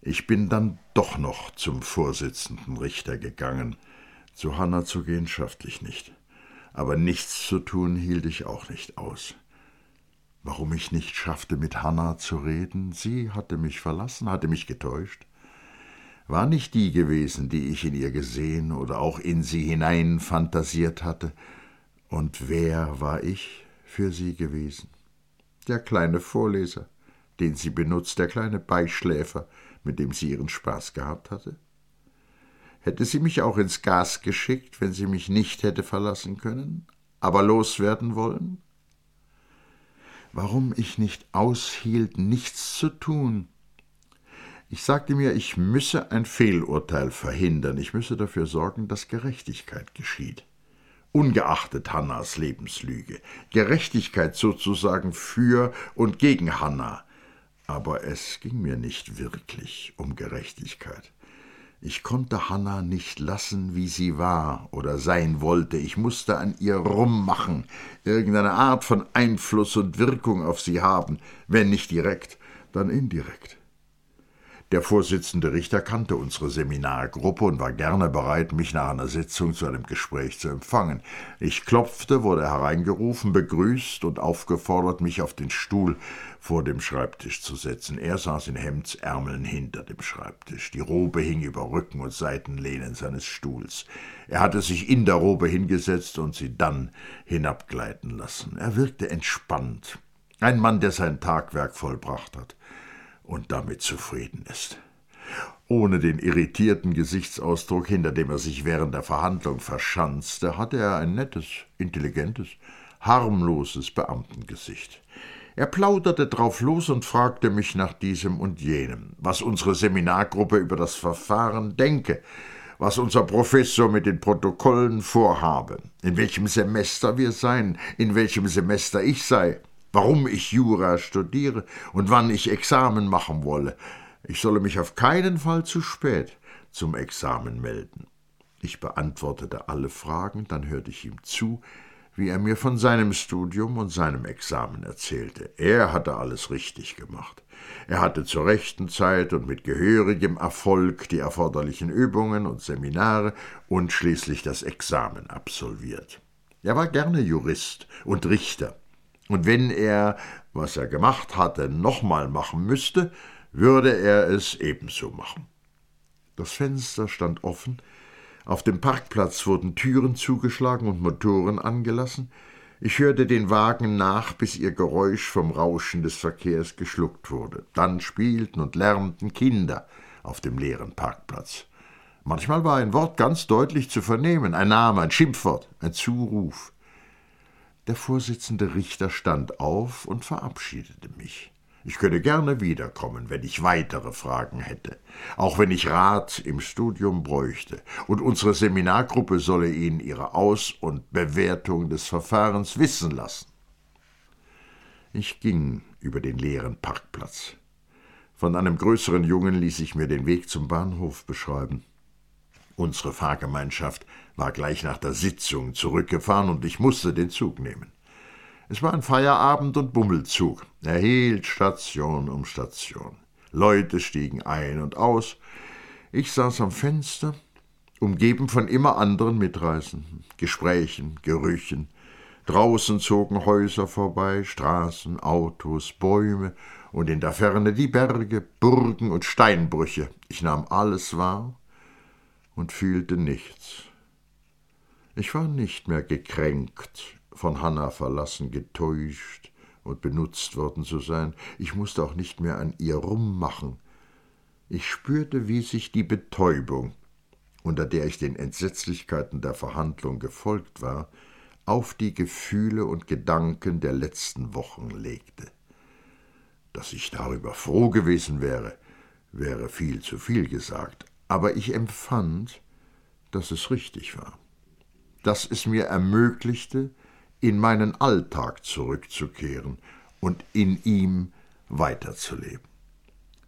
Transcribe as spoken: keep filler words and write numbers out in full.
Ich bin dann doch noch zum Vorsitzenden Richter gegangen. Zu Hanna zu gehen schaffte ich nicht. Aber nichts zu tun hielt ich auch nicht aus. Warum ich nicht schaffte, mit Hanna zu reden? Sie hatte mich verlassen, hatte mich getäuscht. War nicht die gewesen, die ich in ihr gesehen oder auch in sie hinein fantasiert hatte. Und wer war ich für sie gewesen? Der kleine Vorleser, den sie benutzt, der kleine Beischläfer, mit dem sie ihren Spaß gehabt hatte? Hätte sie mich auch ins Gas geschickt, wenn sie mich nicht hätte verlassen können, aber loswerden wollen? Warum ich nicht aushielt, nichts zu tun? Ich sagte mir, ich müsse ein Fehlurteil verhindern, ich müsse dafür sorgen, dass Gerechtigkeit geschieht. Ungeachtet Hannas Lebenslüge. Gerechtigkeit sozusagen für und gegen Hanna. Aber es ging mir nicht wirklich um Gerechtigkeit. Ich konnte Hanna nicht lassen, wie sie war oder sein wollte. Ich musste an ihr rummachen, irgendeine Art von Einfluss und Wirkung auf sie haben, wenn nicht direkt, dann indirekt. Der Vorsitzende Richter kannte unsere Seminargruppe und war gerne bereit, mich nach einer Sitzung zu einem Gespräch zu empfangen. Ich klopfte, wurde hereingerufen, begrüßt und aufgefordert, mich auf den Stuhl vor dem Schreibtisch zu setzen. Er saß in Hemdsärmeln hinter dem Schreibtisch. Die Robe hing über Rücken und Seitenlehnen seines Stuhls. Er hatte sich in der Robe hingesetzt und sie dann hinabgleiten lassen. Er wirkte entspannt. Ein Mann, der sein Tagwerk vollbracht hat und damit zufrieden ist. Ohne den irritierten Gesichtsausdruck, hinter dem er sich während der Verhandlung verschanzte, hatte er ein nettes, intelligentes, harmloses Beamtengesicht. Er plauderte drauf los und fragte mich nach diesem und jenem, was unsere Seminargruppe über das Verfahren denke, was unser Professor mit den Protokollen vorhabe, in welchem Semester wir seien, in welchem Semester ich sei, warum ich Jura studiere und wann ich Examen machen wolle. Ich solle mich auf keinen Fall zu spät zum Examen melden. Ich beantwortete alle Fragen, dann hörte ich ihm zu, wie er mir von seinem Studium und seinem Examen erzählte. Er hatte alles richtig gemacht. Er hatte zur rechten Zeit und mit gehörigem Erfolg die erforderlichen Übungen und Seminare und schließlich das Examen absolviert. Er war gerne Jurist und Richter. Und wenn er, was er gemacht hatte, nochmal machen müsste, würde er es ebenso machen. Das Fenster stand offen, auf dem Parkplatz wurden Türen zugeschlagen und Motoren angelassen. Ich hörte den Wagen nach, bis ihr Geräusch vom Rauschen des Verkehrs geschluckt wurde. Dann spielten und lärmten Kinder auf dem leeren Parkplatz. Manchmal war ein Wort ganz deutlich zu vernehmen, ein Name, ein Schimpfwort, ein Zuruf. Der Vorsitzende Richter stand auf und verabschiedete mich. Ich könne gerne wiederkommen, wenn ich weitere Fragen hätte, auch wenn ich Rat im Studium bräuchte, und unsere Seminargruppe solle ihn ihre Aus- und Bewertung des Verfahrens wissen lassen. Ich ging über den leeren Parkplatz. Von einem größeren Jungen ließ ich mir den Weg zum Bahnhof beschreiben. Unsere Fahrgemeinschaft war gleich nach der Sitzung zurückgefahren und ich musste den Zug nehmen. Es war ein Feierabend- und Bummelzug. Er hielt Station um Station. Leute stiegen ein und aus. Ich saß am Fenster, umgeben von immer anderen Mitreisenden, Gesprächen, Gerüchen. Draußen zogen Häuser vorbei, Straßen, Autos, Bäume und in der Ferne die Berge, Burgen und Steinbrüche. Ich nahm alles wahr und fühlte nichts. Ich war nicht mehr gekränkt, von Hanna verlassen, getäuscht und benutzt worden zu sein. Ich musste auch nicht mehr an ihr rummachen. Ich spürte, wie sich die Betäubung, unter der ich den Entsetzlichkeiten der Verhandlung gefolgt war, auf die Gefühle und Gedanken der letzten Wochen legte. Dass ich darüber froh gewesen wäre, wäre viel zu viel gesagt, aber ich empfand, dass es richtig war, dass es mir ermöglichte, in meinen Alltag zurückzukehren und in ihm weiterzuleben.